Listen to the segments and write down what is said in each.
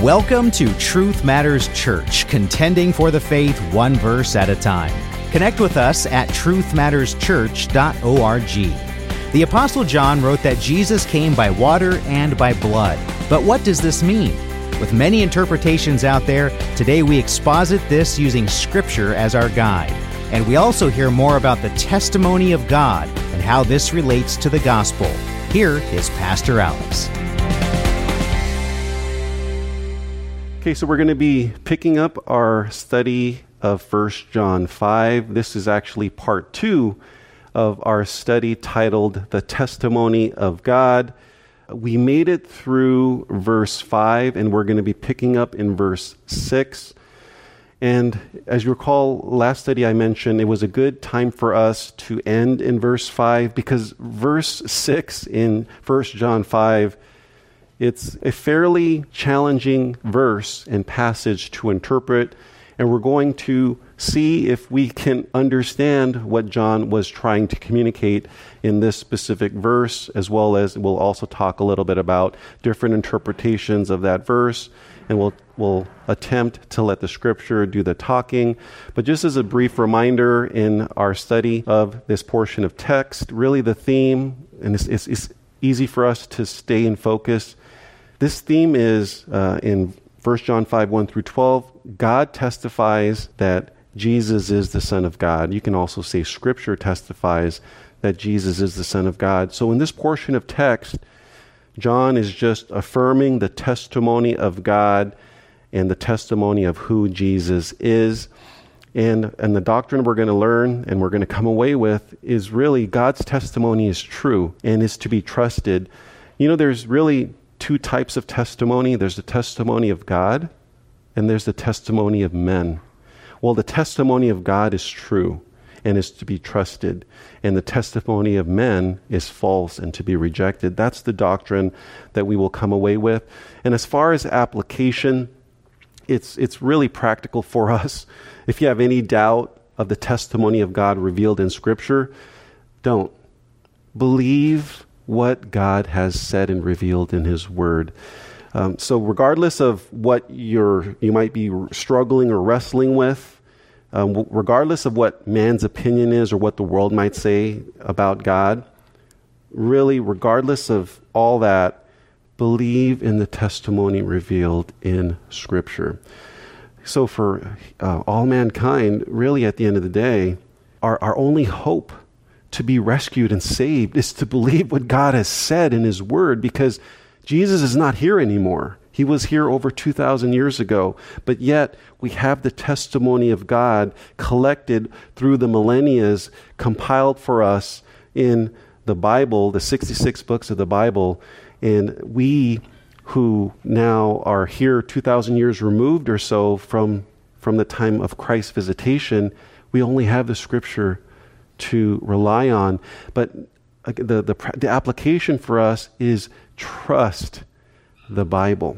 Welcome to Truth Matters Church, contending for the faith one verse at a time. Connect with us at truthmatterschurch.org. The Apostle John wrote that Jesus came by water and by blood. But what does this mean? With many interpretations out there, today we exposit this using Scripture as our guide. And we also hear more about the testimony of God and how this relates to the gospel. Here is Pastor Alex. Okay, so we're going to be picking up our study of 1 John 5. This is actually part 2 of our study titled The Testimony of God. We made it through verse 5, and we're going to be picking up in verse 6. And as you recall, last study I mentioned it was a good time for us to end in verse 5 because verse 6 in 1 John 5, it's a fairly challenging verse and passage to interpret, and we're going to see if we can understand what John was trying to communicate in this specific verse, as well as we'll also talk a little bit about different interpretations of that verse, and we'll attempt to let the Scripture do the talking. But just as a brief reminder in our study of this portion of text, really the theme, and it's easy for us to stay in focus. This theme is in 1 John 5, 1 through 12, God testifies that Jesus is the Son of God. You can also say Scripture testifies that Jesus is the Son of God. So in this portion of text, John is just affirming the testimony of God and the testimony of who Jesus is. And the doctrine we're going to learn and we're going to come away with is really God's testimony is true and is to be trusted. You know, there's really two types of testimony. There's the testimony of God and there's the testimony of men. Well, the testimony of God is true and is to be trusted, and the testimony of men is false and to be rejected. That's the doctrine that we will come away with. And as far as application, it's really practical for us. If you have any doubt of the testimony of God revealed in Scripture, don't. Believe what God has said and revealed in His Word. So regardless of what you might be struggling or wrestling with, regardless of what man's opinion is or what the world might say about God, really, regardless of all that, believe in the testimony revealed in Scripture. So for all mankind, really at the end of the day, our only hope to be rescued and saved is to believe what God has said in His Word, because Jesus is not here anymore. He was here over 2,000 years ago, but yet we have the testimony of God collected through the millennia, compiled for us in the Bible, the 66 books of the Bible, and we who now are here 2,000 years removed or so from the time of Christ's visitation, we only have the Scripture to rely on. But the application for us is trust the Bible.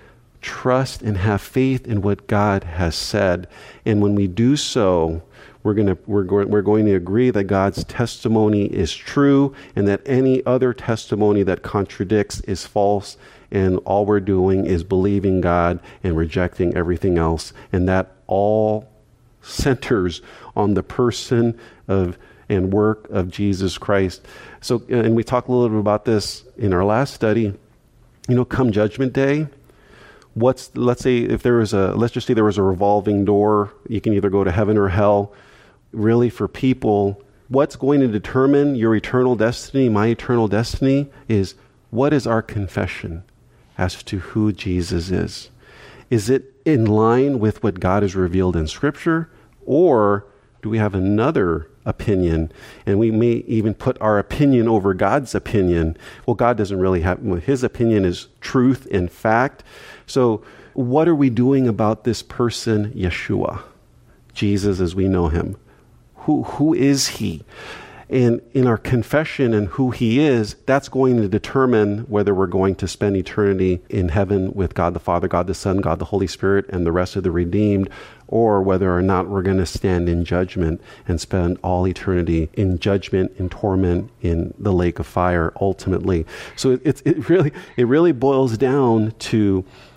Trust and have faith in what God has said. And when we do so, we're going to agree that God's testimony is true and that any other testimony that contradicts is false, and all we're doing is believing God and rejecting everything else. And that all centers on the person of and work of Jesus Christ. So, and we talked a little bit about this in our last study. You know, come Judgment Day, let's just say there was a revolving door. You can either go to heaven or hell. Really, for people, what's going to determine your eternal destiny, my eternal destiny, is what is our confession as to who Jesus is? Is it in line with what God has revealed in Scripture, or do we have another opinion, and we may even put our opinion over God's opinion? Well, God doesn't really have, His opinion is truth and fact. So what are we doing about this person, Yeshua, Jesus as we know Him? Who is He? And in our confession and who He is, that's going to determine whether we're going to spend eternity in heaven with God the Father, God the Son, God the Holy Spirit, and the rest of the redeemed, or whether or not we're going to stand in judgment and spend all eternity in judgment, in torment, in the lake of fire, ultimately. So it really boils down to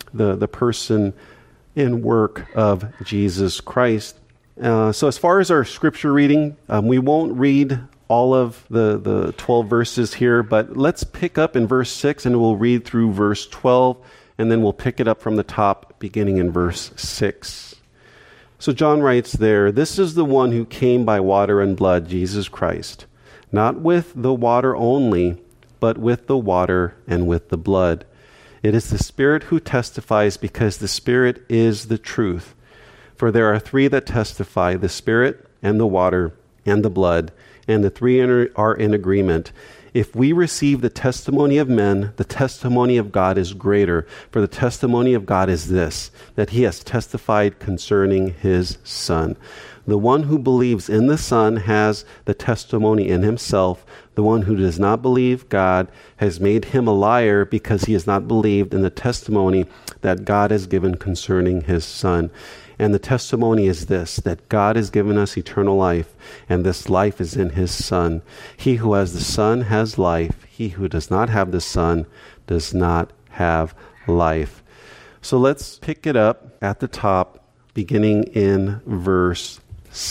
the person and work of Jesus Christ. So as far as our scripture reading, we won't read all of the 12 verses here, but let's pick up in verse 6 and we'll read through verse 12, and then we'll pick it up from the top beginning in verse 6. So John writes there, "This is the one who came by water and blood, Jesus Christ, not with the water only, but with the water and with the blood. It is the Spirit who testifies, because the Spirit is the truth. For there are three that testify, the Spirit and the water and the blood, and the three are in agreement. If we receive the testimony of men, the testimony of God is greater. For the testimony of God is this, that he has testified concerning his Son. The one who believes in the Son has the testimony in himself. The one who does not believe God has made him a liar, because he has not believed in the testimony that God has given concerning his Son. And the testimony is this, that God has given us eternal life, and this life is in his Son. He who has the Son has life. He who does not have the Son does not have life." So let's pick it up at the top, beginning in verse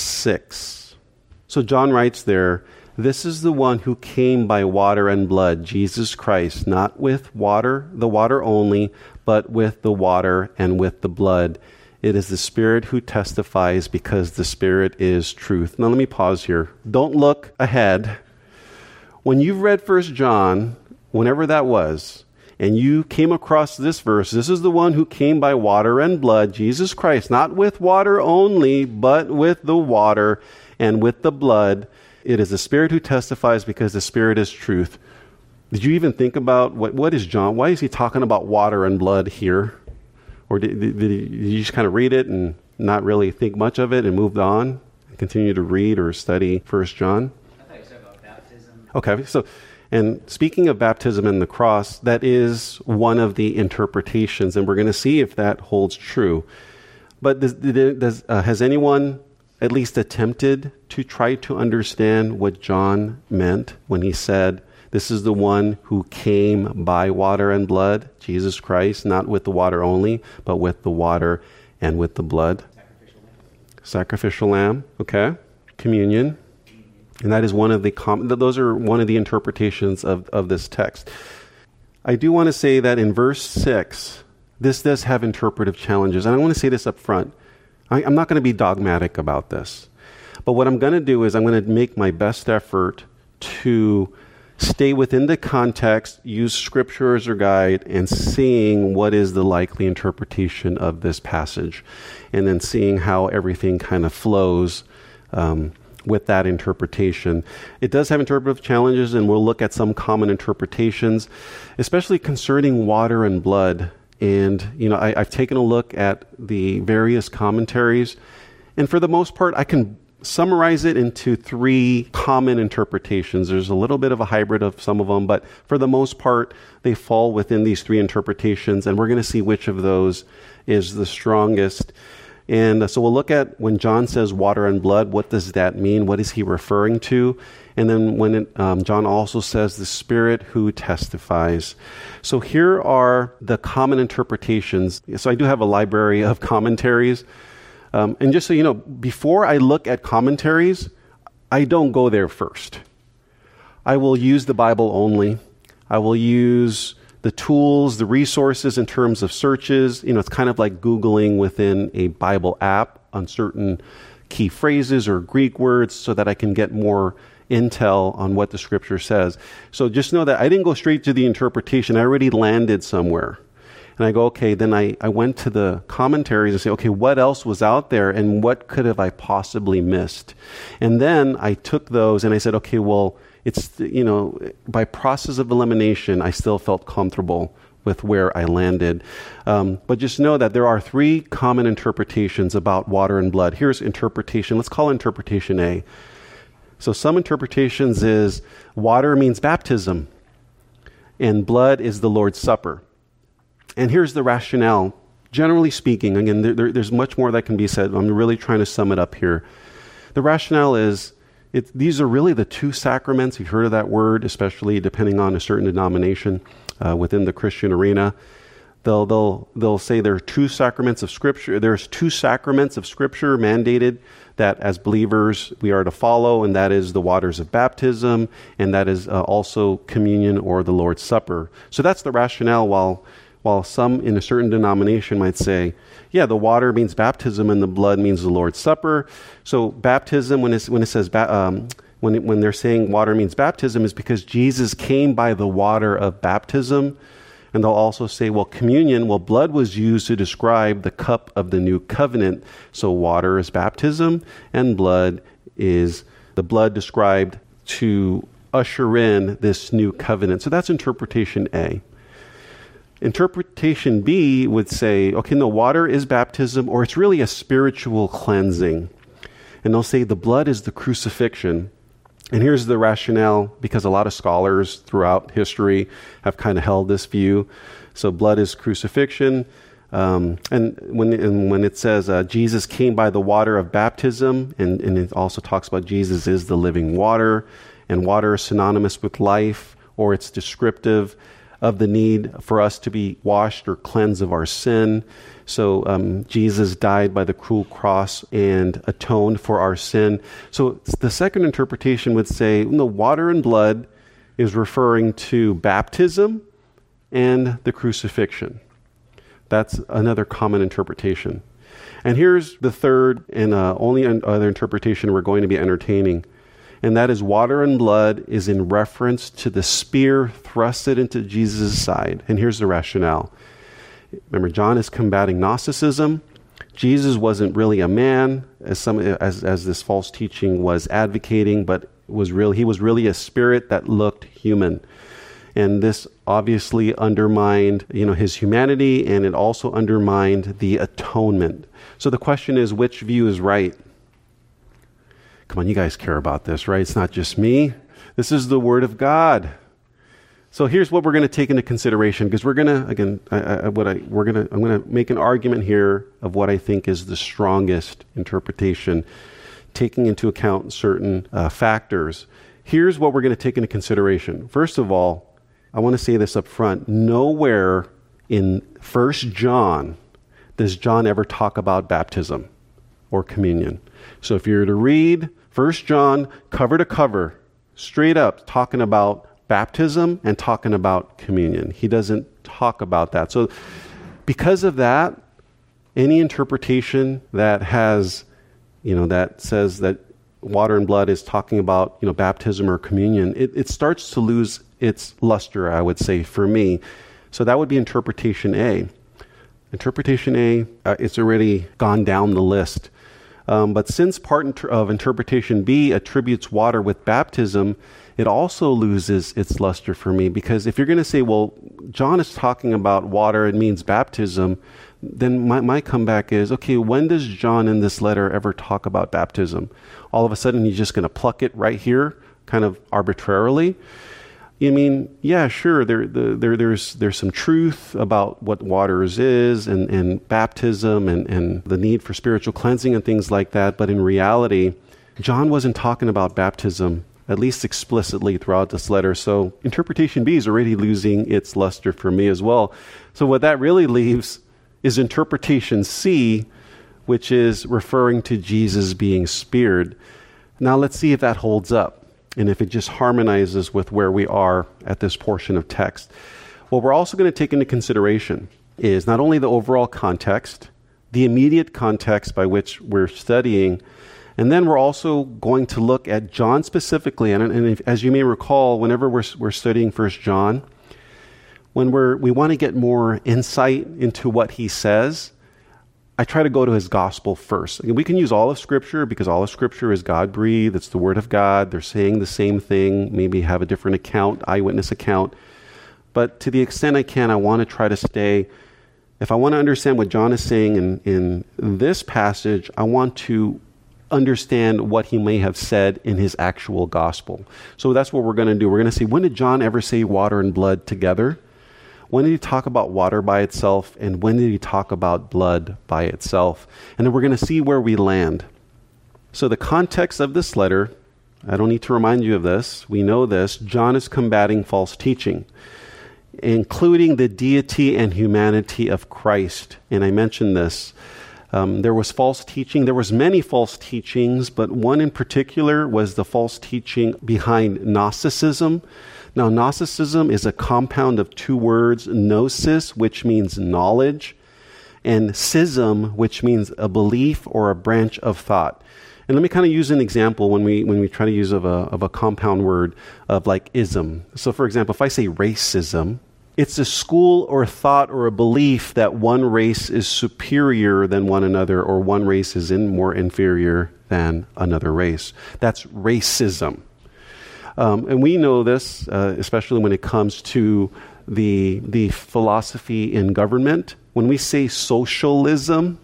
6. So John writes there, "This is the one who came by water and blood, Jesus Christ, not with water, the water only, but with the water and with the blood. It is the Spirit who testifies, because the Spirit is truth." Now let me pause here. Don't look ahead. When you've read 1 John, whenever that was, and you came across this verse, "This is the one who came by water and blood, Jesus Christ, not with water only, but with the water and with the blood. It is the Spirit who testifies, because the Spirit is truth." Did you even think about what is John? Why is he talking about water and blood here? Or did you just kind of read it and not really think much of it and moved on and continue to read or study 1 John? I thought you said about baptism. Okay, so, and speaking of baptism and the cross, that is one of the interpretations, and we're going to see if that holds true. But has anyone at least attempted to try to understand what John meant when he said, "This is the one who came by water and blood, Jesus Christ, not with the water only, but with the water and with the blood"? Sacrificial lamb, okay. Communion. And that is one of those are one of the interpretations of this text. I do want to say that in verse 6, this does have interpretive challenges. And I want to say this up front. I'm not going to be dogmatic about this. But what I'm going to do is I'm going to make my best effort to stay within the context, use Scripture as our guide, and seeing what is the likely interpretation of this passage, and then seeing how everything kind of flows with that interpretation. It does have interpretive challenges, and we'll look at some common interpretations, especially concerning water and blood. And, I've taken a look at the various commentaries, and for the most part, I can summarize it into three common interpretations. There's a little bit of a hybrid of some of them, but for the most part, they fall within these three interpretations, and we're going to see which of those is the strongest. And so we'll look at when John says water and blood, what does that mean? What is he referring to? And then when John also says the Spirit who testifies. So here are the common interpretations. So I do have a library of commentaries. And just so you know, before I look at commentaries, I don't go there first. I will use the Bible only. I will use the tools, the resources in terms of searches. It's kind of like Googling within a Bible app on certain key phrases or Greek words so that I can get more intel on what the Scripture says. So just know that I didn't go straight to the interpretation. I already landed somewhere. And I go, okay, then I went to the commentaries and say, okay, what else was out there and what could have I possibly missed? And then I took those and I said, okay, well, it's, by process of elimination, I still felt comfortable with where I landed. But just know that there are three common interpretations about water and blood. Here's interpretation. Let's call interpretation A. So some interpretations is water means baptism and blood is the Lord's Supper. And here's the rationale. Generally speaking, again, there's much more that can be said. I'm really trying to sum it up here. The rationale is these are really the two sacraments. You've heard of that word, especially depending on a certain denomination within the Christian arena. They'll say there are two sacraments of Scripture. There's two sacraments of Scripture mandated that as believers we are to follow, and that is the waters of baptism, and that is also communion or the Lord's Supper. So that's the rationale. While some in a certain denomination might say, yeah, the water means baptism and the blood means the Lord's Supper. So baptism, when it says when they're saying water means baptism, is because Jesus came by the water of baptism. And they'll also say, well, communion, blood was used to describe the cup of the new covenant. So water is baptism, and blood is the blood described to usher in this new covenant. So that's interpretation A. Interpretation B would say, okay, no, water is baptism, or it's really a spiritual cleansing. And they'll say the blood is the crucifixion. And here's the rationale, because a lot of scholars throughout history have kind of held this view. So blood is crucifixion. And when it says Jesus came by the water of baptism, and it also talks about Jesus is the living water, and water is synonymous with life, or it's descriptive of the need for us to be washed or cleansed of our sin. So Jesus died by the cruel cross and atoned for our sin. So the second interpretation would say, no, water and blood is referring to baptism and the crucifixion. That's another common interpretation. And here's the third and only other interpretation we're going to be entertaining. And that is water and blood is in reference to the spear thrusted into Jesus' side. And here's the rationale. Remember, John is combating Gnosticism. Jesus wasn't really a man, as this false teaching was advocating, but he was really a spirit that looked human. And this obviously undermined, his humanity, and it also undermined the atonement. So the question is, which view is right? Come on, you guys care about this, right? It's not just me. This is the Word of God. So here's what we're going to take into consideration, because we're going to, again, I'm going to make an argument here of what I think is the strongest interpretation, taking into account certain factors. Here's what we're going to take into consideration. First of all, I want to say this up front. Nowhere in 1 John does John ever talk about baptism or communion. So if you were to read 1 John cover to cover, straight up talking about baptism and talking about communion. He doesn't talk about that. So because of that, any interpretation that has, that says that water and blood is talking about, baptism or communion, it starts to lose its luster, I would say, for me. So that would be interpretation A. Interpretation A, it's already gone down the list. But since part of interpretation B attributes water with baptism, it also loses its luster for me, because if you're going to say, well, John is talking about water, it means baptism, then my comeback is, okay, when does John in this letter ever talk about baptism? All of a sudden he's just going to pluck it right here, kind of arbitrarily? I mean, yeah, sure, there's some truth about what waters is and baptism and the need for spiritual cleansing and things like that, but in reality, John wasn't talking about baptism, at least explicitly throughout this letter. So interpretation B is already losing its luster for me as well. So what that really leaves is interpretation C, which is referring to Jesus being speared. Now let's see if that holds up, and if it just harmonizes with where we are at this portion of text. What we're also going to take into consideration is not only the overall context, the immediate context by which we're studying, and then we're also going to look at John specifically. And as you may recall, whenever we're studying 1 John, when we want to get more insight into what he says, I try to go to his gospel first. We can use all of Scripture because all of Scripture is God-breathed. It's the Word of God. They're saying the same thing, maybe have a different account, eyewitness account. But to the extent I can, I want to try to stay. If I want to understand what John is saying in this passage, I want to understand what he may have said in his actual gospel. So that's what we're going to do. We're going to see, when did John ever say water and blood together? When did he talk about water by itself? And when did he talk about blood by itself? And then we're going to see where we land. So the context of this letter, I don't need to remind you of this. We know this. John is combating false teaching. including the deity and humanity of Christ. And I mentioned this. There was false teaching. There was many false teachings, but one in particular was the false teaching behind Gnosticism. Now, Gnosticism is a compound of two words, gnosis, which means knowledge, and schism, which means a belief or a branch of thought. And let me kind of use an example when we try to use of a compound word of like ism. So, for example, if I say racism, it's a school or thought or a belief that one race is superior than one another, or one race is more inferior than another race. That's racism. And we know this, especially when it comes to the philosophy in government. When we say socialism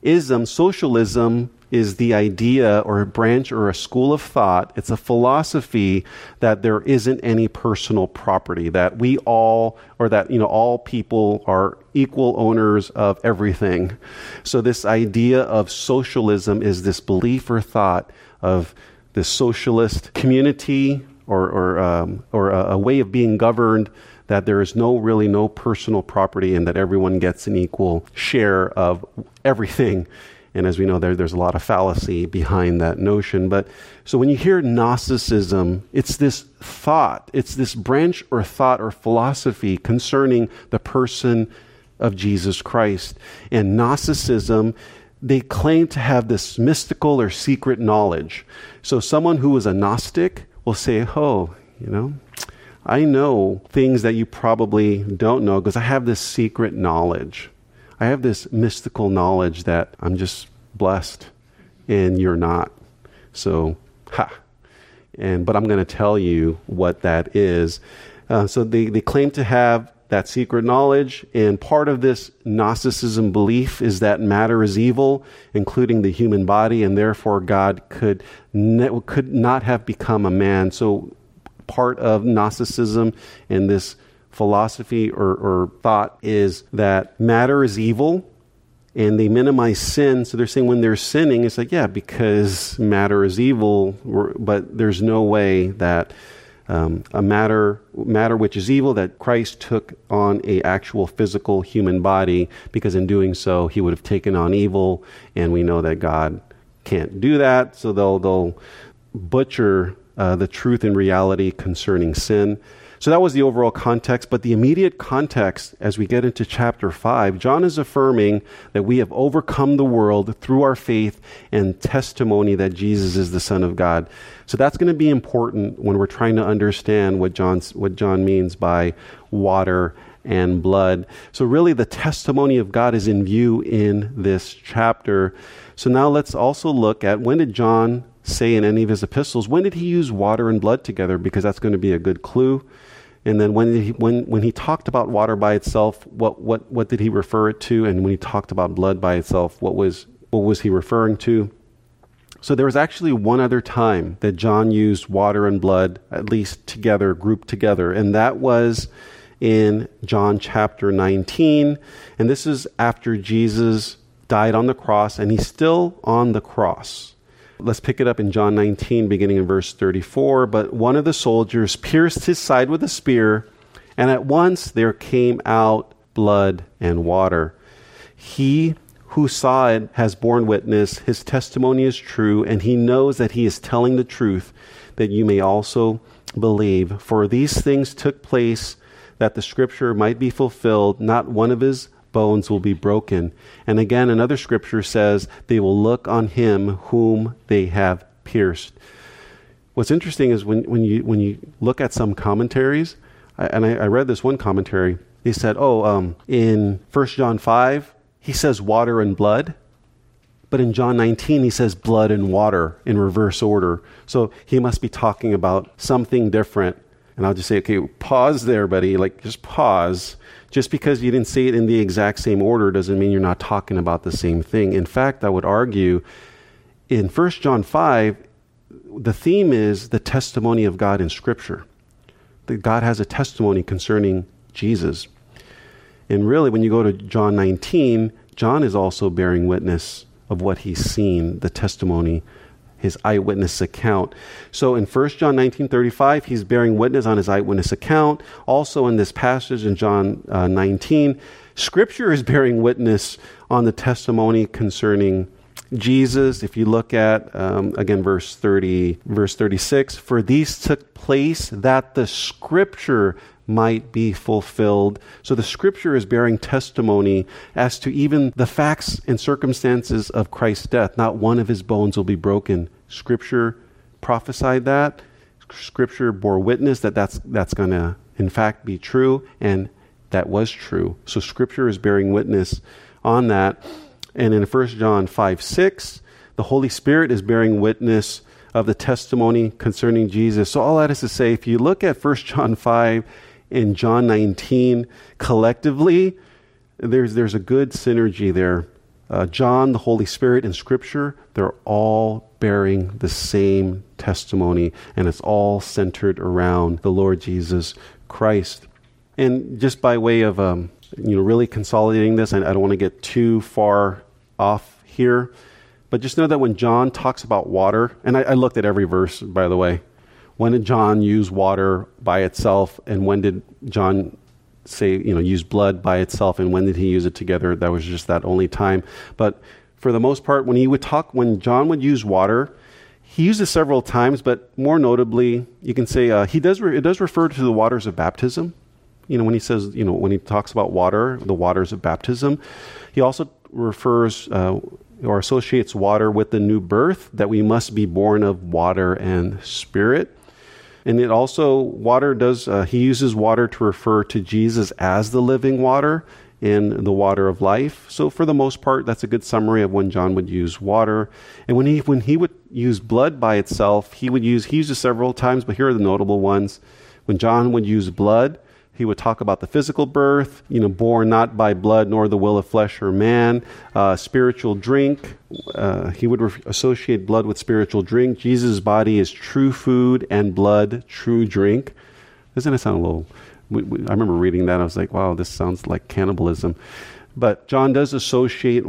is the idea or a branch or a school of thought. It's a philosophy that there isn't any personal property, that we all, or that, all people are equal owners of everything. So this idea of socialism is this belief or thought of the socialist community or a way of being governed, that there is really no personal property and that everyone gets an equal share of everything. And as we know, there's a lot of fallacy behind that notion. But so when you hear Gnosticism, it's this thought, it's this branch or thought or philosophy concerning the person of Jesus Christ. And Gnosticism, they claim to have this mystical or secret knowledge. So someone who is a Gnostic will say, I know things that you probably don't know because I have this secret knowledge. I have this mystical knowledge that I'm just blessed and you're not. So, but I'm going to tell you what that is. So they claim to have that secret knowledge, and part of this Gnosticism belief is that matter is evil, including the human body, and therefore God could not have become a man. So part of Gnosticism and this philosophy or thought is that matter is evil, and they minimize sin. So they're saying when they're sinning, it's like, because matter is evil, but there's no way that a matter which is evil, that Christ took on a actual physical human body, because in doing so, he would have taken on evil, and we know that God can't do that. So they'll butcher the truth and reality concerning sin. So that was the overall context, but the immediate context as we get into chapter 5, John is affirming that we have overcome the world through our faith and testimony that Jesus is the Son of God. So that's going to be important when we're trying to understand what John means by water and blood. So really the testimony of God is in view in this chapter. So now let's also look at, when did John say in any of his epistles, when did he use water and blood together? Because that's going to be a good clue. And then when he talked about water by itself, what did he refer it to? And when he talked about blood by itself, what was he referring to? So there was actually one other time that John used water and blood, at least together, grouped together, and that was in John chapter 19. And this is after Jesus died on the cross, and he's still on the cross. Let's pick it up in John 19, beginning in verse 34. But one of the soldiers pierced his side with a spear, and at once there came out blood and water. He who saw it has borne witness. His testimony is true, and he knows that he is telling the truth, that you may also believe. For these things took place that the scripture might be fulfilled. Not one of his bones will be broken. And again, another scripture says, they will look on him whom they have pierced. What's interesting is when you look at some commentaries, I read this one commentary, they said, in 1 John 5, he says water and blood, but in John 19, he says blood and water in reverse order. So he must be talking about something different. And I'll just say, okay, pause there, buddy. Just pause. Just because you didn't say it in the exact same order doesn't mean you're not talking about the same thing. In fact, I would argue in 1 John 5, the theme is the testimony of God in Scripture. That God has a testimony concerning Jesus. And really, when you go to John 19, John is also bearing witness of what he's seen, the testimony his eyewitness account. So in 1 John 19:35, he's bearing witness on his eyewitness account. Also in this passage in John 19, Scripture is bearing witness on the testimony concerning Jesus. If you look at, again, verse 36, for these took place that the Scripture might be fulfilled. So the Scripture is bearing testimony as to even the facts and circumstances of Christ's death. Not one of his bones will be broken. Scripture prophesied that. Scripture bore witness that that's going to, in fact, be true, and that was true. So Scripture is bearing witness on that. And in 1 John 5:6, the Holy Spirit is bearing witness of the testimony concerning Jesus. So all that is to say, if you look at 1 John 5 and John 19 collectively, there's a good synergy there. John, the Holy Spirit, and Scripture, they're all bearing the same testimony, and it's all centered around the Lord Jesus Christ. And just by way of really consolidating this, I don't want to get too far off here, but just know that when John talks about water, and I looked at every verse, by the way. When did John use water by itself, and when did John say, use blood by itself, and when did he use it together? That was just that only time. But for the most part, when John would use water, he used it several times, but more notably, you can say it does refer to the waters of baptism. When he says, when he talks about water, the waters of baptism, he also refers or associates water with the new birth, that we must be born of water and spirit. And it also, he uses water to refer to Jesus as the living water and the water of life. So for the most part, that's a good summary of when John would use water. And when he would use blood by itself, he uses several times, but here are the notable ones. When John would use blood, he would talk about the physical birth, born not by blood nor the will of flesh or man. Spiritual drink, he would associate blood with spiritual drink. Jesus' body is true food and blood, true drink. Doesn't it sound a little... I remember reading that. I was like, wow, this sounds like cannibalism. But John does associate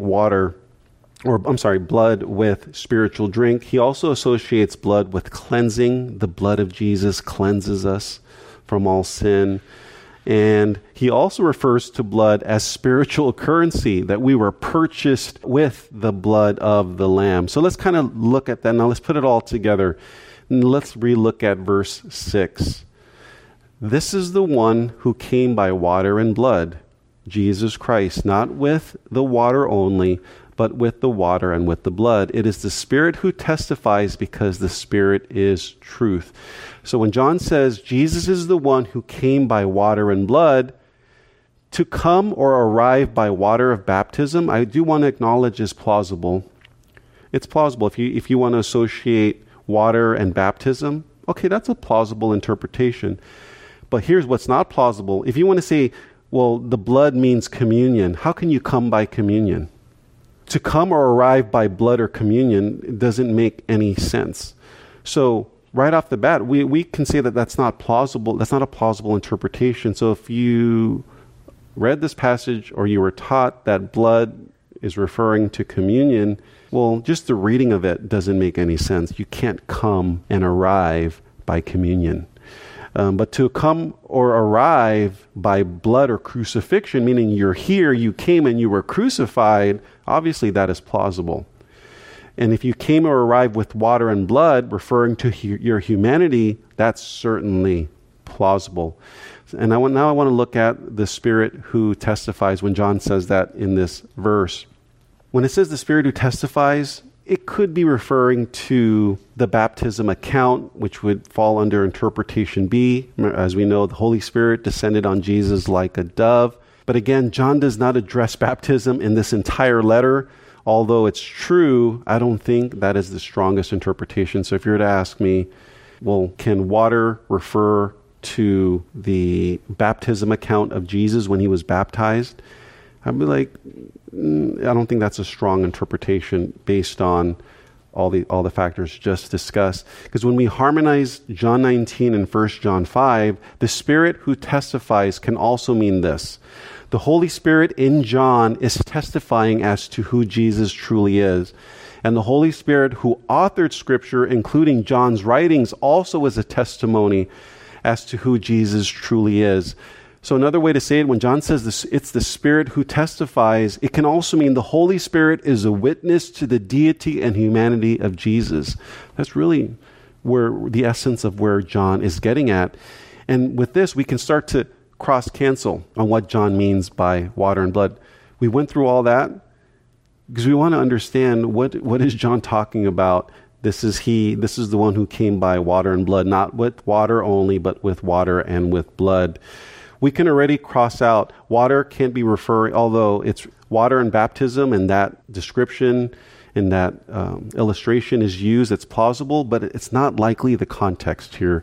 blood with spiritual drink. He also associates blood with cleansing. The blood of Jesus cleanses us from all sin. And he also refers to blood as spiritual currency, that we were purchased with the blood of the Lamb. So let's kind of look at that. Now let's put it all together. And let's relook at verse 6. This is the one who came by water and blood, Jesus Christ, not with the water only, but with the water and with the blood. It is the Spirit who testifies, because the Spirit is truth. So when John says Jesus is the one who came by water and blood, to come or arrive by water of baptism, I do want to acknowledge is plausible. It's plausible. If you want to associate water and baptism, okay, that's a plausible interpretation. But here's what's not plausible. If you want to say, well, the blood means communion, how can you come by communion? To come or arrive by blood or communion doesn't make any sense. So right off the bat, we can say that that's not plausible. That's not a plausible interpretation. So if you read this passage or you were taught that blood is referring to communion, well, just the reading of it doesn't make any sense. You can't come and arrive by communion. But to come or arrive by blood or crucifixion, meaning you're here, you came and you were crucified, obviously that is plausible. And if you came or arrived with water and blood, referring to your humanity, that's certainly plausible. And now I want to look at the Spirit who testifies when John says that in this verse. When it says the Spirit who testifies, it could be referring to the baptism account, which would fall under interpretation B. As we know, the Holy Spirit descended on Jesus like a dove. But again, John does not address baptism in this entire letter. Although it's true, I don't think that is the strongest interpretation. So if you were to ask me, well, can water refer to the baptism account of Jesus when he was baptized? I'd be like, I don't think that's a strong interpretation based on all the factors just discussed. Because when we harmonize John 19 and 1 John 5, the Spirit who testifies can also mean this. The Holy Spirit in John is testifying as to who Jesus truly is. And the Holy Spirit who authored Scripture, including John's writings, also is a testimony as to who Jesus truly is. So another way to say it, when John says this, it's the Spirit who testifies, it can also mean the Holy Spirit is a witness to the deity and humanity of Jesus. That's really where the essence of where John is getting at. And with this, we can start to cross-cancel on what John means by water and blood. We went through all that because we want to understand what is John talking about. This is the one who came by water and blood, not with water only, but with water and with blood. We can already cross out water can't be referring, although it's water and baptism and that description and that illustration is used, it's plausible, but it's not likely the context here.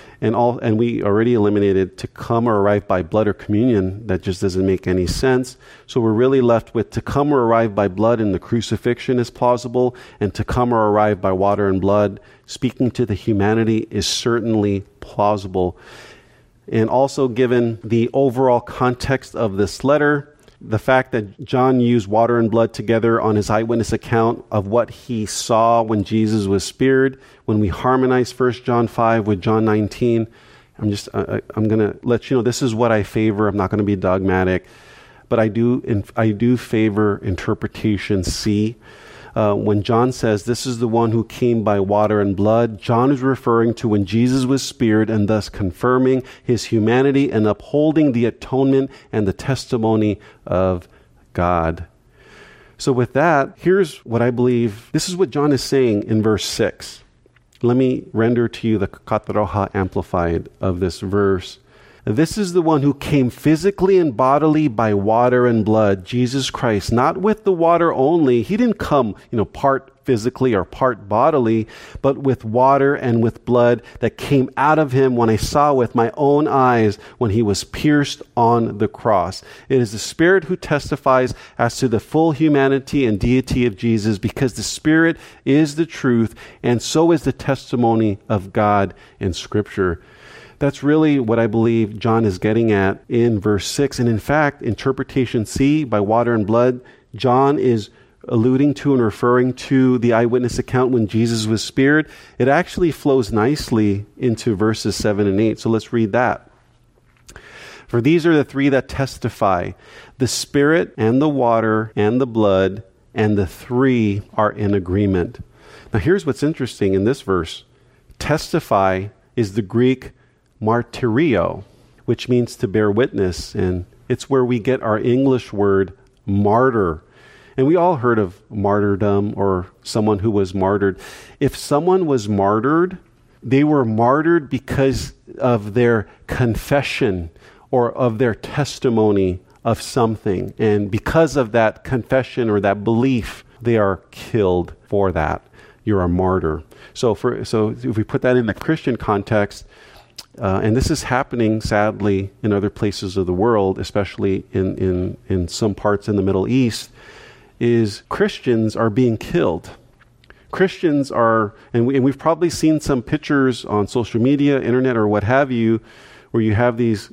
And we already eliminated to come or arrive by blood or communion. That just doesn't make any sense. So we're really left with to come or arrive by blood in the crucifixion is plausible, and to come or arrive by water and blood, speaking to the humanity, is certainly plausible. And also given the overall context of this letter, the fact that John used water and blood together on his eyewitness account of what he saw when Jesus was speared, when we harmonize 1 John 5 with John 19, I'm going to let you know this is what I favor. I'm not going to be dogmatic, but I do favor interpretation C. When John says this is the one who came by water and blood, John is referring to when Jesus was speared and thus confirming his humanity and upholding the atonement and the testimony of God. So with that, here's what I believe. This is what John is saying in verse 6. Let me render to you the Kataroha Amplified of this verse. This is the one who came physically and bodily by water and blood, Jesus Christ, not with the water only. He didn't come, part physically or part bodily, but with water and with blood that came out of him when I saw with my own eyes when he was pierced on the cross. It is the Spirit who testifies as to the full humanity and deity of Jesus, because the Spirit is the truth, and so is the testimony of God in Scripture. That's really what I believe John is getting at in verse 6. And in fact, interpretation C, by water and blood, John is alluding to and referring to the eyewitness account when Jesus was speared. It actually flows nicely into verses 7 and 8. So let's read that. For these are the three that testify, the Spirit and the water and the blood, and the three are in agreement. Now here's what's interesting in this verse. Testify is the Greek martyrio, which means to bear witness, and it's where we get our English word martyr. And we all heard of martyrdom or someone who was martyred. If someone was martyred, they were martyred because of their confession or of their testimony of something. And because of that confession or that belief, they are killed for that. You're a martyr. So if we put that in the Christian context, and this is happening, sadly, in other places of the world, especially in some parts in the Middle East, is Christians are being killed. Christians are, and we've probably seen some pictures on social media, internet, or what have you, where you have these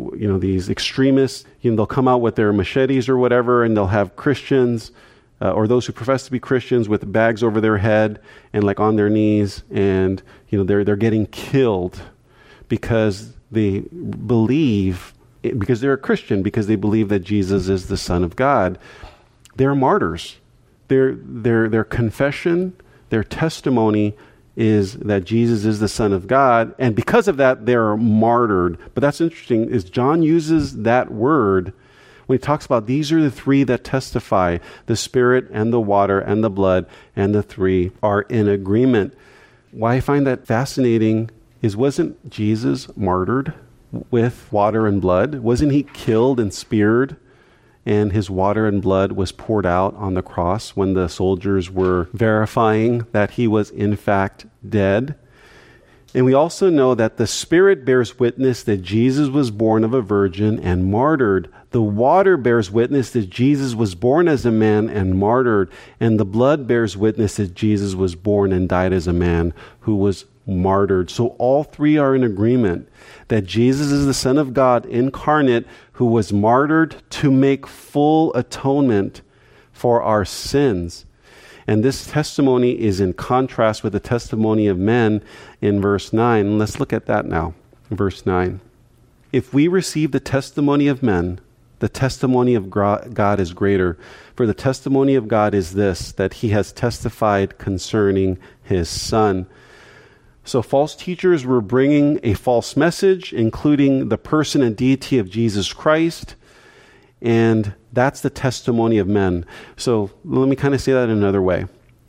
extremists, they'll come out with their machetes or whatever, and they'll have Christians, or those who profess to be Christians with bags over their head and like on their knees, and they're getting killed because they believe, because they're a Christian, because they believe that Jesus is the Son of God. They're martyrs. Their confession, their testimony is that Jesus is the Son of God, and because of that, they're martyred. But that's interesting, is John uses that word when he talks about these are the three that testify, the Spirit and the water and the blood, and the three are in agreement. Why I find that fascinating is, wasn't Jesus martyred with water and blood? Wasn't he killed and speared, and his water and blood was poured out on the cross when the soldiers were verifying that he was in fact dead? And we also know that the Spirit bears witness that Jesus was born of a virgin and martyred. The water bears witness that Jesus was born as a man and martyred. And the blood bears witness that Jesus was born and died as a man who was martyred. So all three are in agreement that Jesus is the Son of God incarnate who was martyred to make full atonement for our sins. And this testimony is in contrast with the testimony of men in verse 9. Let's look at that now. Verse 9. If we receive the testimony of men, the testimony of God is greater. For the testimony of God is this, that he has testified concerning his Son. So false teachers were bringing a false message, including the person and deity of Jesus Christ. And that's the testimony of men. So let me kind of say that in another way.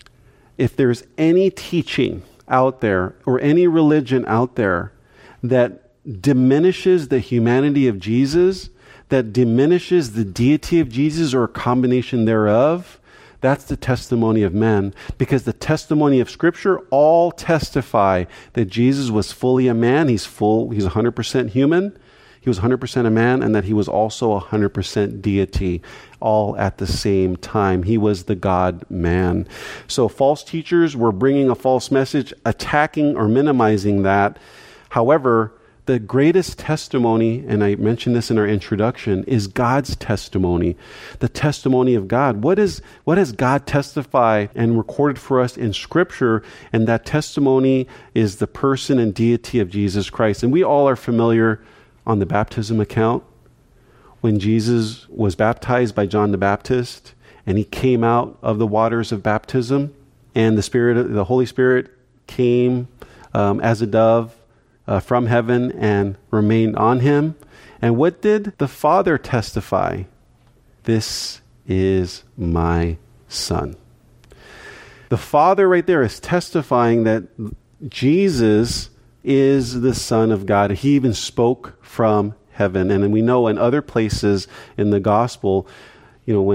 If there's any teaching out there or any religion out there that diminishes the humanity of Jesus, that diminishes the deity of Jesus or a combination thereof, that's the testimony of men. Because the testimony of Scripture all testify that Jesus was fully a man. He's 100% human. He was 100% a man, and that he was also 100% deity, all at the same time. He was the God-man. So false teachers were bringing a false message, attacking or minimizing that. However, the greatest testimony, and I mentioned this in our introduction, is God's testimony, the testimony of God. What does God testify and recorded for us in Scripture? And that testimony is the person and deity of Jesus Christ. And we all are familiar on the baptism account when Jesus was baptized by John the Baptist, and he came out of the waters of baptism, and the Holy Spirit came as a dove from heaven and remained on him. And what did the Father testify? This is my Son. The Father right there is testifying that Jesus is the Son of God. He even spoke from heaven. And then we know in other places in the gospel, when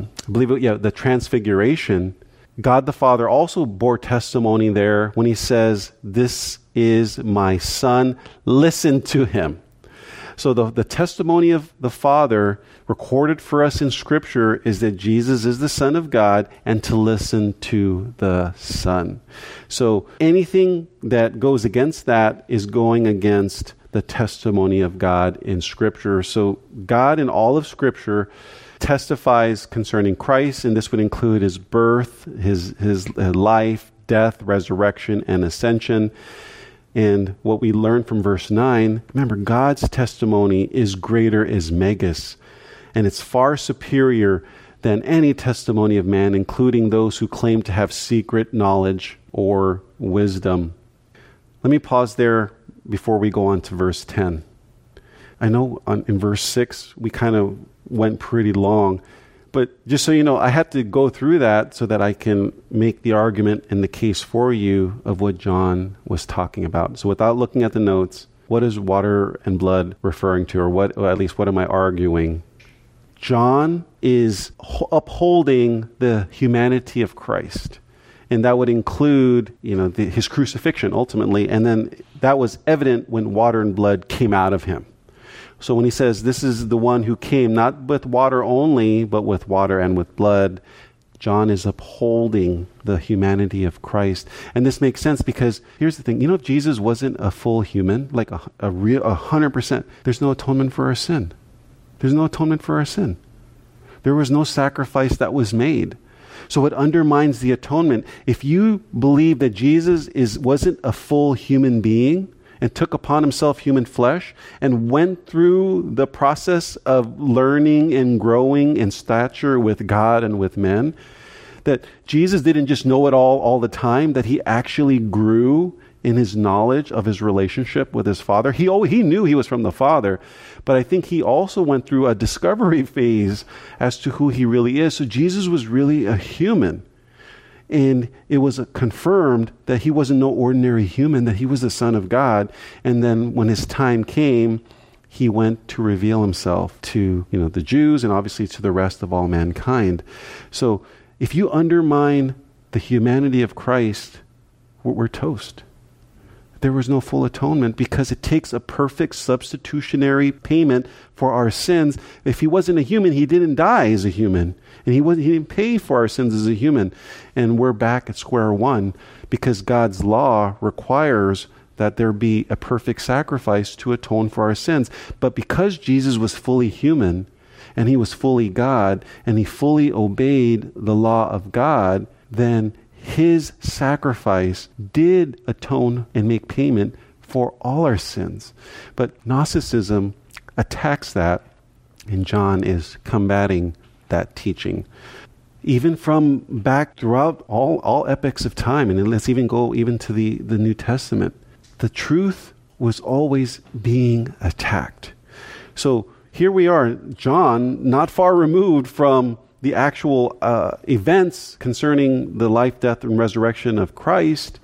the transfiguration, God the Father also bore testimony there when he says, "This is my Son, listen to him." So the testimony of the Father recorded for us in Scripture is that Jesus is the Son of God, and to listen to the Son. So anything that goes against that is going against the testimony of God in Scripture. So God in all of Scripture testifies concerning Christ, and this would include his birth, his life, death, resurrection, and ascension. And what we learn from verse 9, remember, God's testimony is greater, is megas, and it's far superior than any testimony of man, including those who claim to have secret knowledge or wisdom. Let me pause there before we go on to verse 10. I know in verse 6, we kind of went pretty long, but just so you know, I had to go through that so that I can make the argument and the case for you of what John was talking about. So without looking at the notes, what is water and blood referring to, or at least what am I arguing? John is upholding the humanity of Christ. And that would include, his crucifixion ultimately. And then that was evident when water and blood came out of him. So when he says this is the one who came not with water only, but with water and with blood, John is upholding the humanity of Christ. And this makes sense because here's the thing. If Jesus wasn't a full human, like a real 100%, there's no atonement for our sin. There's no atonement for our sin. There was no sacrifice that was made. So it undermines the atonement. If you believe that Jesus wasn't a full human being and took upon himself human flesh and went through the process of learning and growing in stature with God and with men, that Jesus didn't just know it all the time, that he actually grew in his knowledge of his relationship with his Father. He knew he was from the Father, but I think he also went through a discovery phase as to who he really is. So Jesus was really a human. And it was confirmed that he wasn't no ordinary human, that he was the Son of God. And then when his time came, he went to reveal himself to, the Jews and obviously to the rest of all mankind. So if you undermine the humanity of Christ, we're toast. There was no full atonement because it takes a perfect substitutionary payment for our sins. If he wasn't a human, he didn't die as a human. And he didn't pay for our sins as a human. And we're back at square one because God's law requires that there be a perfect sacrifice to atone for our sins. But because Jesus was fully human and he was fully God and he fully obeyed the law of God, then his sacrifice did atone and make payment for all our sins. But Gnosticism attacks that, and John is combating that teaching. Even from back throughout all epochs of time, and let's even go even to the New Testament, the truth was always being attacked. So here we are, John, not far removed from the actual events concerning the life, death, and resurrection of Christ.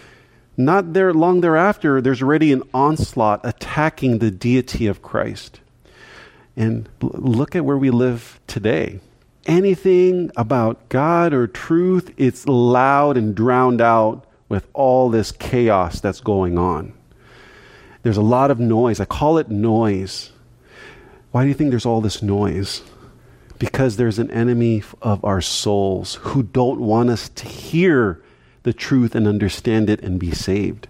Not there long thereafter, there's already an onslaught attacking the deity of Christ. And look at where we live today. Anything about God or truth, it's loud and drowned out with all this chaos that's going on. There's a lot of noise. I call it noise. Why do you think there's all this noise? Because there's an enemy of our souls who don't want us to hear the truth and understand it and be saved.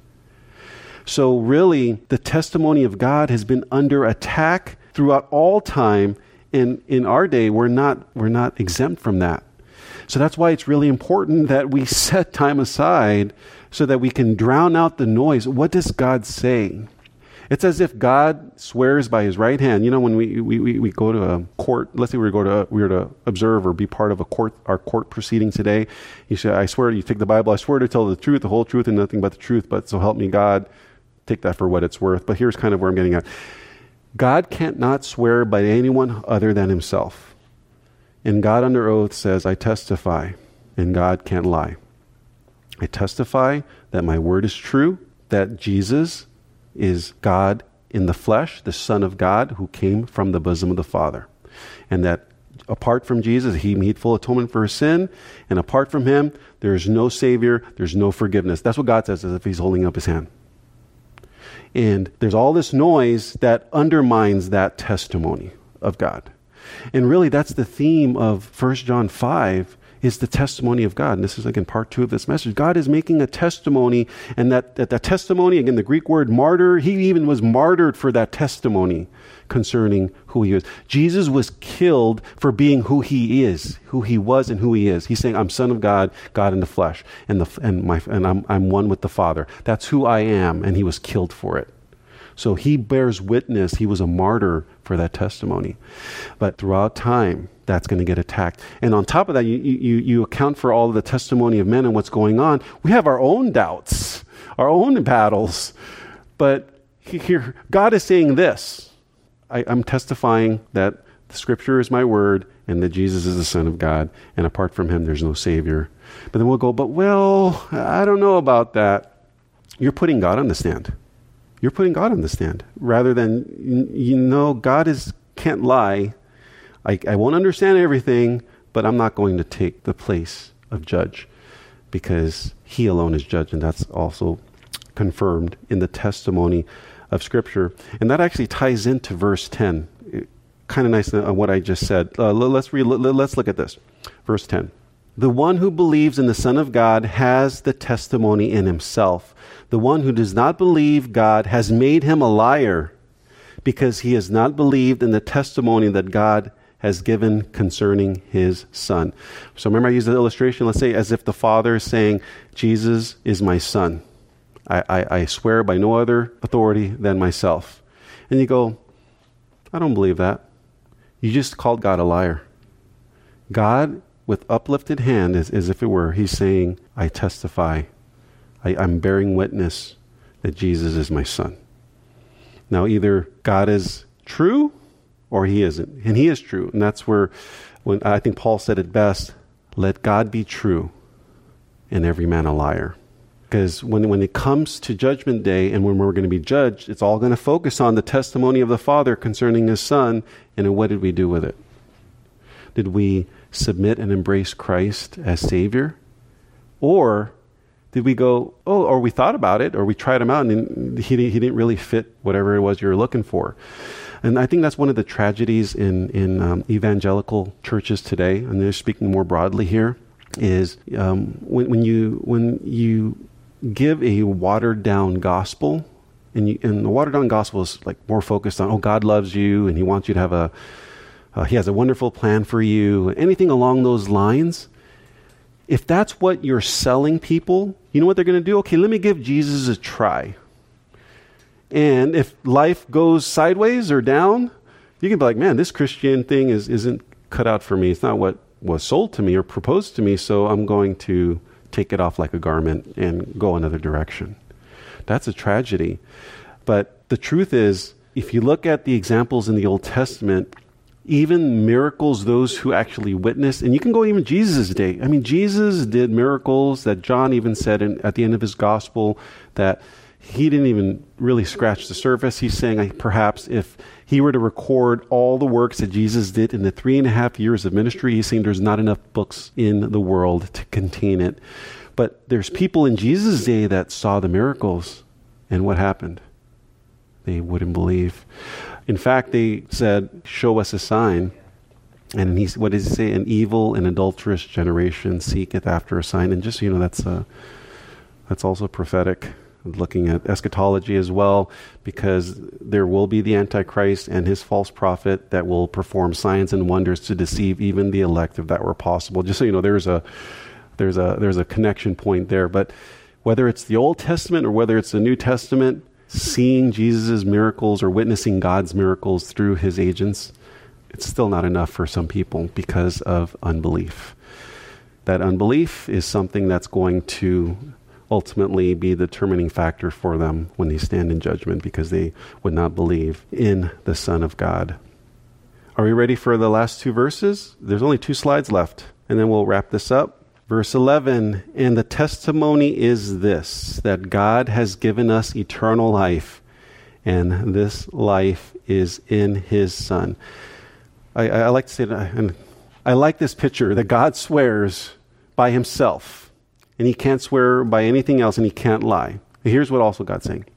So really, the testimony of God has been under attack throughout all time. And in our day, we're not exempt from that. So that's why it's really important that we set time aside so that we can drown out the noise. What does God say? It's as if God swears by his right hand. You know, when we go to a court, let's say we were to observe or be part of our court proceeding today. You say, I swear, you take the Bible, I swear to tell the truth, the whole truth, and nothing but the truth, but so help me God. Take that for what it's worth. But here's kind of where I'm getting at. God can't not swear by anyone other than himself. And God under oath says, I testify, and God can't lie. I testify that my word is true, that Jesus is God in the flesh, the Son of God who came from the bosom of the Father. And that apart from Jesus, he made full atonement for his sin. And apart from him, there is no Savior, there's no forgiveness. That's what God says as if he's holding up his hand. And there's all this noise that undermines that testimony of God. And really, that's the theme of 1 John 5, is the testimony of God. And this is, again, part 2 of this message. God is making a testimony, and that testimony, again, the Greek word martyr, he even was martyred for that testimony concerning who he is. Jesus was killed for being who he is, who he was and who he is. He's saying, I'm Son of God, God in the flesh, and I'm one with the Father. That's who I am, and he was killed for it. So he bears witness. He was a martyr for that testimony. But throughout time, that's going to get attacked. And on top of that, you account for all of the testimony of men and what's going on. We have our own doubts, our own battles. But here, God is saying this. I'm testifying that the Scripture is my word and that Jesus is the Son of God. And apart from him, there's no Savior. But then we'll go, I don't know about that. You're putting God on the stand. You're putting God on the stand rather than, God can't lie. I won't understand everything, but I'm not going to take the place of judge because he alone is judge. And that's also confirmed in the testimony of Scripture. And that actually ties into verse 10. Kind of nice on what I just said. Let's look at this. Verse 10. The one who believes in the Son of God has the testimony in himself. The one who does not believe God has made him a liar because he has not believed in the testimony that God has given concerning his Son. So remember I used the illustration, let's say as if the Father is saying, Jesus is my Son. I swear by no other authority than myself. And you go, I don't believe that. You just called God a liar. God, with uplifted hand, as if it were, he's saying, I testify. I'm bearing witness that Jesus is my Son. Now, either God is true or he isn't. And he is true. And that's where, when I think Paul said it best, let God be true and every man a liar. Because when it comes to judgment day and when we're going to be judged, it's all going to focus on the testimony of the Father concerning his Son. And what did we do with it? Did we submit and embrace Christ as Savior? Or did we go, or we thought about it, or we tried him out and he didn't really fit whatever it was you were looking for? And I think that's one of the tragedies in evangelical churches today, and they're speaking more broadly here, is when you give a watered down gospel, and the watered down gospel is like more focused on, God loves you and he wants you to have he has a wonderful plan for you, anything along those lines. if that's what you're selling people, you know what they're going to do? Okay, let me give Jesus a try. And if life goes sideways or down, you can be like, man, this Christian thing isn't cut out for me. It's not what was sold to me or proposed to me, so I'm going to take it off like a garment and go another direction. That's a tragedy. But the truth is, if you look at the examples in the Old Testament, even miracles those who actually witnessed, and you can go even Jesus' day. I mean, Jesus did miracles that John even said at the end of his gospel that he didn't even really scratch the surface. He's saying perhaps if he were to record all the works that Jesus did in the 3.5 years of ministry, he's saying there's not enough books in the world to contain it. But there's people in Jesus' day that saw the miracles, and what happened? They wouldn't believe. In fact, they said, show us a sign. And what does he say? An evil and adulterous generation seeketh after a sign. And just so you know, that's also prophetic, looking at eschatology as well, because there will be the Antichrist and his false prophet that will perform signs and wonders to deceive even the elect if that were possible. Just so you know, there's a connection point there. But whether it's the Old Testament or whether it's the New Testament, seeing Jesus' miracles or witnessing God's miracles through his agents, it's still not enough for some people because of unbelief. That unbelief is something that's going to ultimately be the determining factor for them when they stand in judgment, because they would not believe in the Son of God. Are we ready for the last 2 verses? There's only 2 slides left, and then we'll wrap this up. Verse 11, and the testimony is this, that God has given us eternal life, and this life is in his Son. I like to say that, and I like this picture, that God swears by himself, and he can't swear by anything else, and he can't lie. Here's what also God's saying.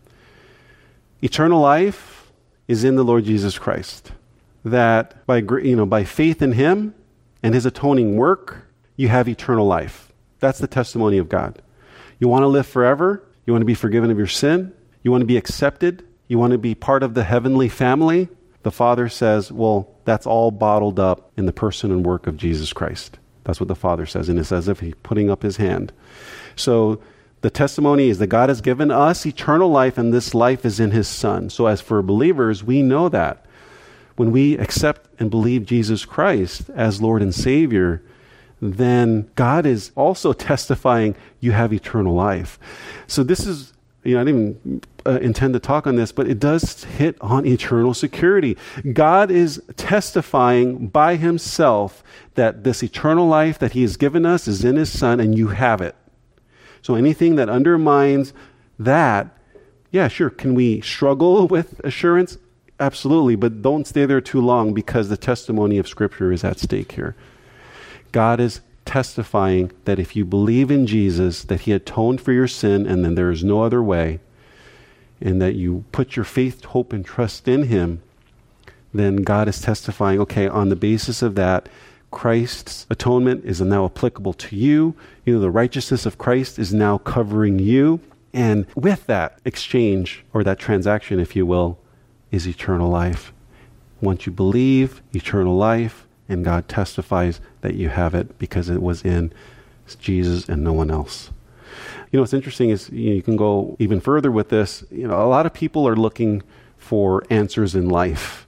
Eternal life is in the Lord Jesus Christ, that by faith in him and his atoning work, you have eternal life. That's the testimony of God. You want to live forever? You want to be forgiven of your sin? You want to be accepted? You want to be part of the heavenly family? The Father says, well, that's all bottled up in the person and work of Jesus Christ. That's what the Father says, and it's as if he's putting up his hand. So the testimony is that God has given us eternal life, and this life is in his Son. So as for believers, we know that when we accept and believe Jesus Christ as Lord and Savior, then God is also testifying you have eternal life. So this is, I didn't even intend to talk on this, but it does hit on eternal security. God is testifying by himself that this eternal life that he has given us is in his Son, and you have it. So anything that undermines that, yeah, sure, can we struggle with assurance? Absolutely, but don't stay there too long, because the testimony of Scripture is at stake here. God is testifying that if you believe in Jesus, that he atoned for your sin, and then there is no other way, and that you put your faith, hope, and trust in him, then God is testifying, okay, on the basis of that, Christ's atonement is now applicable to you. The righteousness of Christ is now covering you. And with that exchange, or that transaction, if you will, is eternal life. Once you believe, eternal life, and God testifies that you have it because it was in Jesus and no one else. What's interesting is you can go even further with this. A lot of people are looking for answers in life.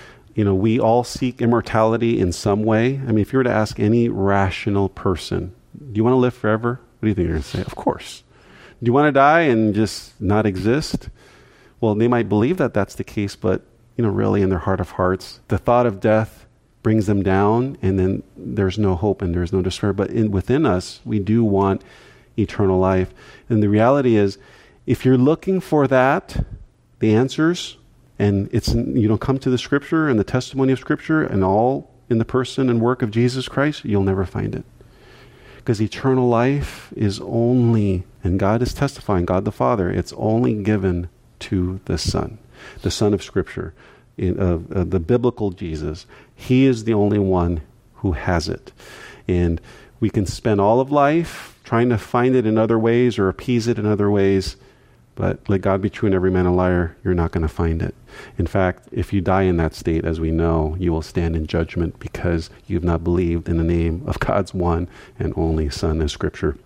We all seek immortality in some way. I mean, if you were to ask any rational person, do you want to live forever? What do you think they're going to say? Of course. Do you want to die and just not exist? Well, they might believe that that's the case, but, really in their heart of hearts, the thought of death brings them down, and then there's no hope and there's no despair. But within us, we do want eternal life. And the reality is, if you're looking for that, the answers, and you don't come to the Scripture and the testimony of Scripture and all in the person and work of Jesus Christ, you'll never find it. Because eternal life is only, and God is testifying, God the Father, it's only given to the Son of Scripture, the biblical Jesus. He is the only one who has it. And we can spend all of life trying to find it in other ways or appease it in other ways, But let God be true and every man a liar, you're not going to find it. In fact, if you die in that state, as we know, you will stand in judgment because you have not believed in the name of God's one and only Son as Scripture.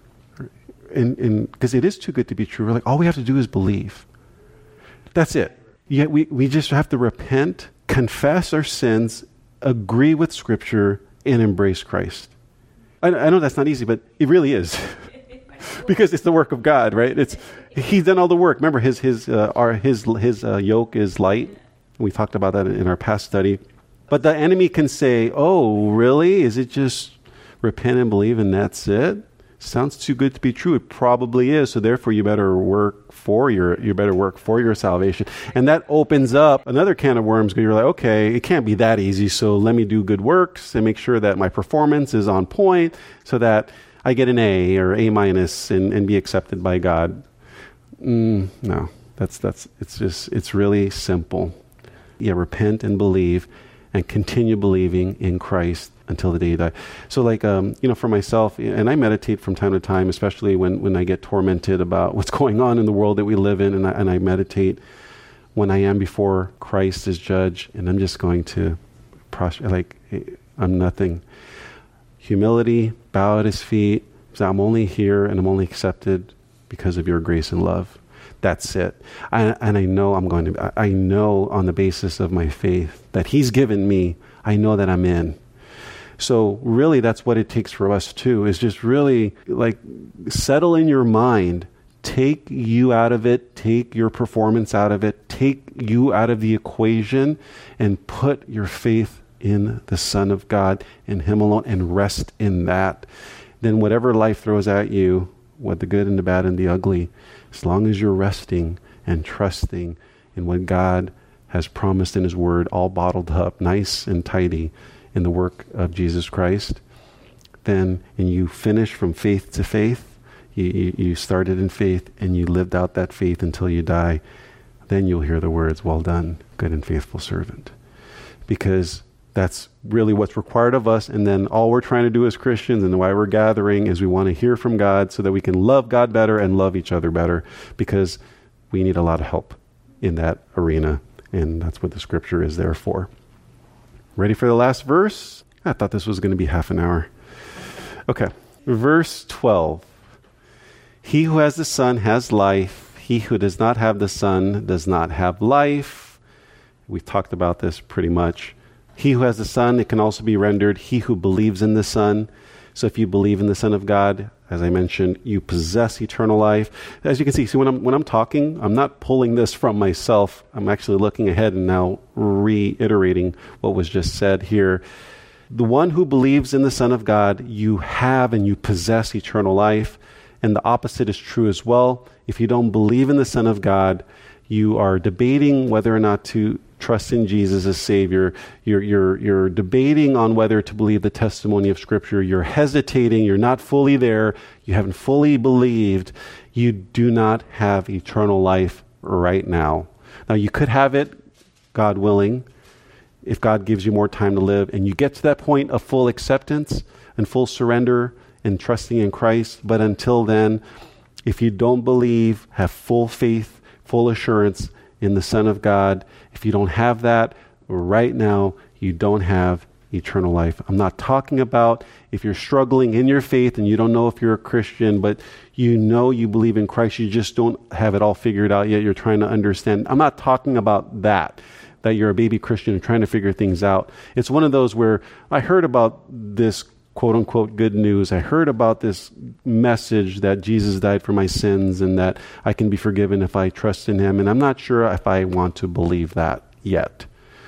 And because it is too good to be true. We're like, all we have to do is believe. That's it. Yet we just have to repent, confess our sins, agree with Scripture, and embrace Christ. I know that's not easy, but it really is. Because it's the work of God, right? He's done all the work. Remember, his yoke is light. We talked about that in our past study. But the enemy can say, "Oh, really? Is it just repent and believe, and that's it? Sounds too good to be true." It probably is. So therefore, you better work for your salvation, and that opens up another can of worms. Because you're like, okay, it can't be that easy. So let me do good works and make sure that my performance is on point, so that I get an A or A minus and be accepted by God. No, it's really simple. Yeah, repent and believe and continue believing in Christ until the day you die. So for myself, and I meditate from time to time, especially when I get tormented about what's going on in the world that we live in, and I meditate when I am before Christ as judge, and I'm just going to prostrate, I'm nothing. Humility, bow at his feet. So I'm only here and I'm only accepted because of your grace and love. That's it. And I know I know on the basis of my faith that he's given me, I know that I'm in. So really that's what it takes for us too, is just really settle in your mind, take you out of it, take your performance out of it, take you out of the equation, and put your faith in the Son of God, in him alone, and rest in that. Then whatever life throws at you, what the good and the bad and the ugly, as long as you're resting and trusting in what God has promised in his word, all bottled up, nice and tidy in the work of Jesus Christ, then, and you finish from faith to faith, you started in faith and you lived out that faith until you die, then you'll hear the words, "Well done, good and faithful servant." Because that's really what's required of us. And then all we're trying to do as Christians and why we're gathering is we want to hear from God so that we can love God better and love each other better, because we need a lot of help in that arena. And that's what the Scripture is there for. Ready for the last verse? I thought this was going to be half an hour. Okay. Verse 12. He who has the Son has life. He who does not have the Son does not have life. We've talked about this pretty much. He who has the Son, it can also be rendered, he who believes in the Son. So if you believe in the Son of God, as I mentioned, you possess eternal life. As you can see, when I'm talking, I'm not pulling this from myself. I'm actually looking ahead and now reiterating what was just said here. The one who believes in the Son of God, you have and you possess eternal life. And the opposite is true as well. If you don't believe in the Son of God, you are debating whether or not to trust in Jesus as Savior. You're debating on whether to believe the testimony of Scripture. You're hesitating. You're not fully there. You haven't fully believed. You do not have eternal life right now. Now, you could have it, God willing, if God gives you more time to live, and you get to that point of full acceptance and full surrender and trusting in Christ. But until then, if you don't believe, have full faith, full assurance in the Son of God, if you don't have that right now, you don't have eternal life. I'm not talking about if you're struggling in your faith and you don't know if you're a Christian, but you know you believe in Christ, you just don't have it all figured out yet. You're trying to understand. I'm not talking about that you're a baby Christian and trying to figure things out. It's one of those where I heard about this quote-unquote good news. I heard about this message that Jesus died for my sins and that I can be forgiven if I trust in him, and I'm not sure if I want to believe that yet.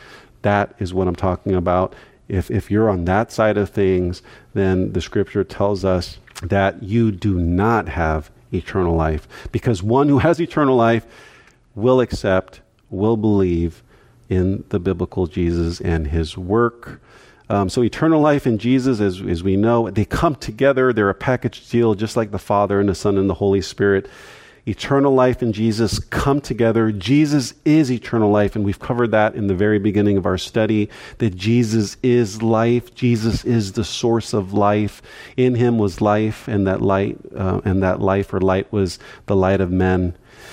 That is what I'm talking about. If you're on that side of things, then the Scripture tells us that you do not have eternal life, because one who has eternal life will accept, will believe in the biblical Jesus and his work. So eternal life in Jesus, as we know, they come together. They're a package deal, just like the Father and the Son and the Holy Spirit. Eternal life and Jesus come together. Jesus is eternal life, and we've covered that in the very beginning of our study, that Jesus is life. Jesus is the source of life. In him was life, and that light, and that life or light was the light of men.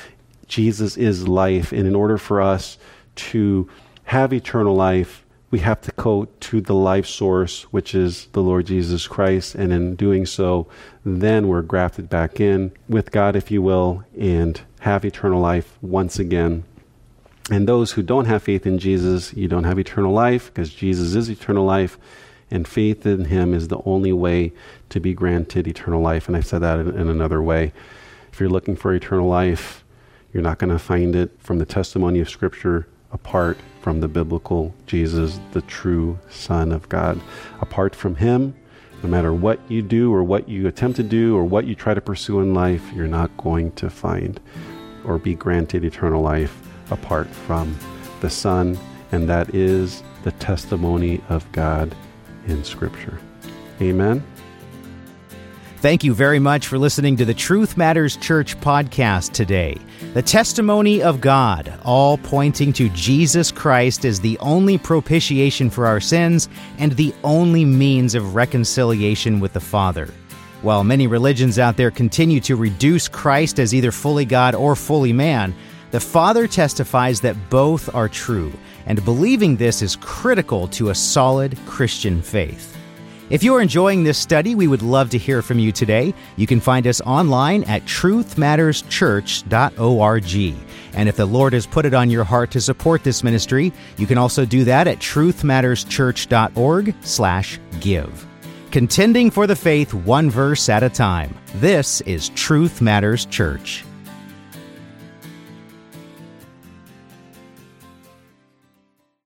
Jesus is life. And in order for us to have eternal life, we have to go to the life source, which is the Lord Jesus Christ. And in doing so, then we're grafted back in with God, if you will, and have eternal life once again. And those who don't have faith in Jesus, you don't have eternal life, because Jesus is eternal life, and faith in him is the only way to be granted eternal life. And I've said that in another way. If you're looking for eternal life, you're not going to find it from the testimony of Scripture apart from the biblical Jesus, the true Son of God. Apart from him, no matter what you do or what you attempt to do or what you try to pursue in life, you're not going to find or be granted eternal life apart from the Son, and that is the testimony of God in Scripture. Amen. Thank you very much for listening to the Truth Matters Church podcast today. The testimony of God, all pointing to Jesus Christ as the only propitiation for our sins and the only means of reconciliation with the Father. While many religions out there continue to reduce Christ as either fully God or fully man, the Father testifies that both are true, and believing this is critical to a solid Christian faith. If you're enjoying this study, we would love to hear from you today. You can find us online at truthmatterschurch.org. And if the Lord has put it on your heart to support this ministry, you can also do that at truthmatterschurch.org/give. Contending for the faith one verse at a time. This is Truth Matters Church.